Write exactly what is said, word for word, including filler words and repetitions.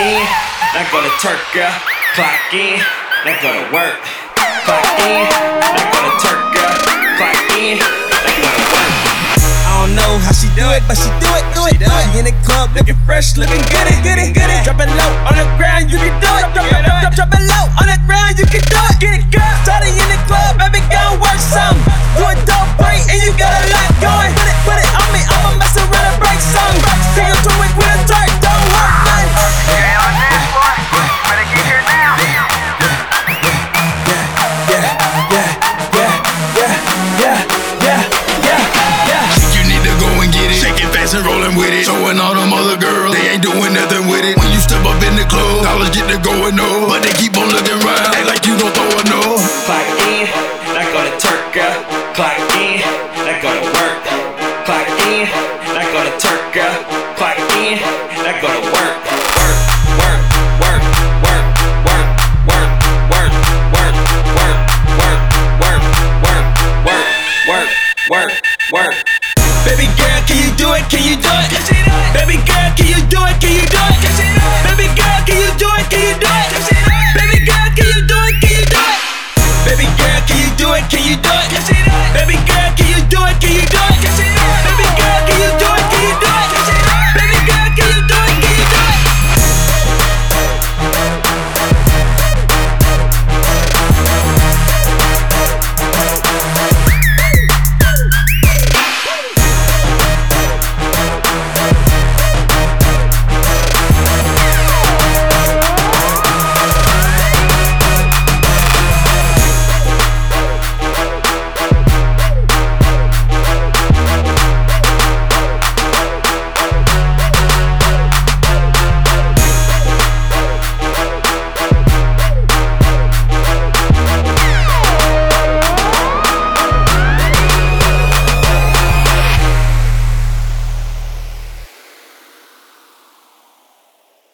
in, now go to Turk, girl. Clock in, now go to work. Clock in, now go to Turk, girl. Clock in, now go to work. I don't know how she do it, but she do it, do it, do it. She in the club looking fresh, looking good it, good it, good it. Drop it low on the ground, you can do it. Drop it, drop, drop, drop it low on the ground, you can do it. Get it, girl. Started in the club, baby, go work some. Do it dope break, and you got a lot going. Put it, put it on me, I'ma mess around and break some. Take it to it with a twerk, don't work none. Get on this, boy. Better get here now. And rolling with it, showing all them other girls, they ain't doing nothing with it. When you step up in the club, dollars get to going up, but they keep